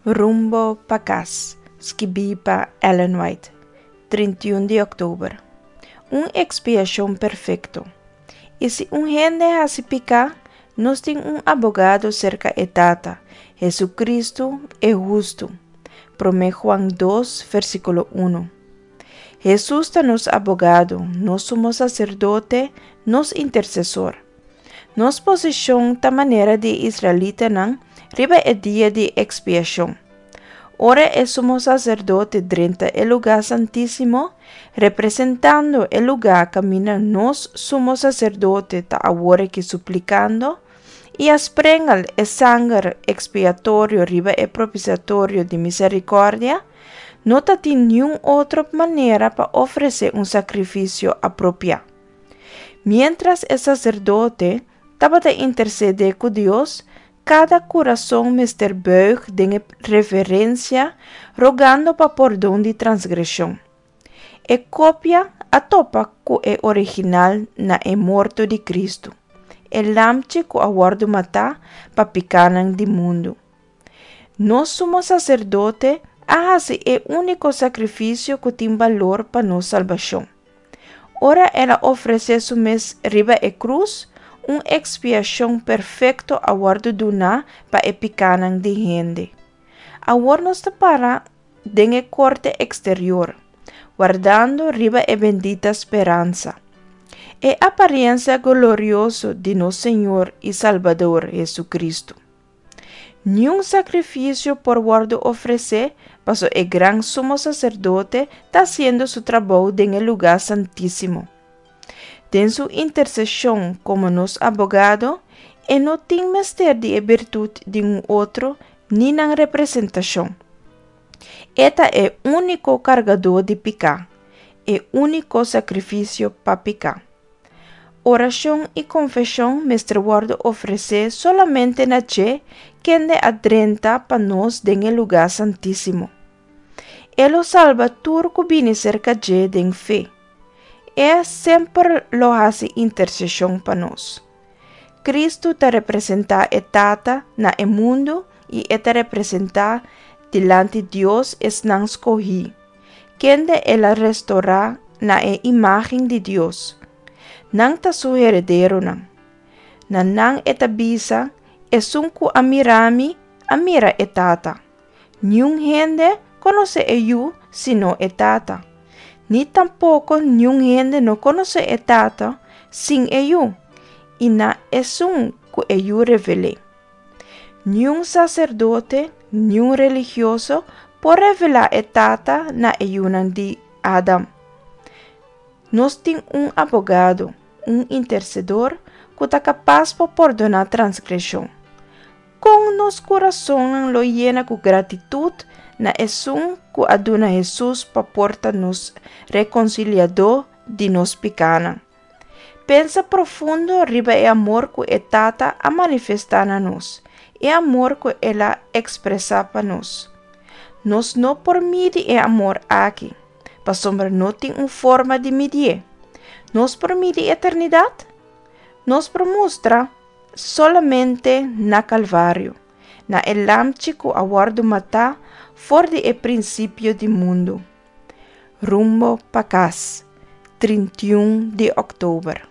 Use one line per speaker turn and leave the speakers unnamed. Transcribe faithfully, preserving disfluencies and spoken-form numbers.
Rumbo pa casa, escrita Ellen White, trinta y uno de octubre. Un expiación perfecto. Y si un gente hace picar, nos tiene un abogado cerca de tata, Jesucristo es justo. Primero Juan dos, versículo uno. Jesús está nos abogado, nos somos sacerdote, nos intercesor. Nos posición ta manera de israelita nan, riba el día de expiación. Ahora es sumo sacerdote drenta el lugar santísimo, representando el lugar camina nos sumo sacerdote ta ahora que suplicando, y asprengal el sangre expiatorio riba el propiciatorio de misericordia, no tiene ninguna otra manera para ofrecer un sacrificio apropiado. Mientras el sacerdote estaba de interceder con Dios, cada corazón mister Beug de reverencia, rogando para perdón de transgresión. E copia atopa con el original na el muerto de Cristo. El lamche que aguardo matar para picanan de mundo. No somos sacerdote hace el único sacrificio que tiene valor para nuestra salvación. Ahora ella ofrece su mes riba e cruz, una expiación perfecto aguardo duna para el picanan de gente. Ahora nos para en el corte exterior, guardando riba e bendita esperanza. E apariencia glorioso de nuestro Señor y Salvador Jesucristo. Ni un sacrificio por guardo ofrecer, pasó el gran sumo sacerdote está haciendo su trabajo en el lugar santísimo. En su intercesión como nos abogado, él no tiene mister de virtud de un otro, ni en representación. Esta es el único cargador de picar, el único sacrificio para picar. Oración y confesión nuestro guardo ofrece solamente na che quien de adrenta para nos en el lugar santísimo. Él lo salva turco viene cerca de en fe. Él siempre lo hace intercesión para nos. Cristo te representa etata na el mundo y te representa delante Dios es nan escogí, quien de él restaurar na e imagen de Dios. Nang ta su heredero nang. Na nang etabisa, es un ku amirami, amira etata. Ni un gente conoce ello sino etata. Ni tampoco ni un gente no conoce etata sin ello. Y na es un ku ello revele. Ni un sacerdote, ni un religioso por revelar etata na ello nang di Adam. Nos tiene un abogado, un intercedor, que está capaz de perdonar transgresión. Con nos corazón lo llena con gratitud, na es un que aduna Jesús para portarnos reconciliador de nos pecana. Pensa profundo arriba el amor que etata a manifestar a nos, el amor que ella expresa para nos. Nos no por mide el amor aquí. Para sombra no tiene una forma de medir. Nos promete eternidad. Nos promuestra solamente na Calvario, na el lamche que aguardo matar for de el principio del mundo. Rumbo pa casa, trinta y uno de octubre.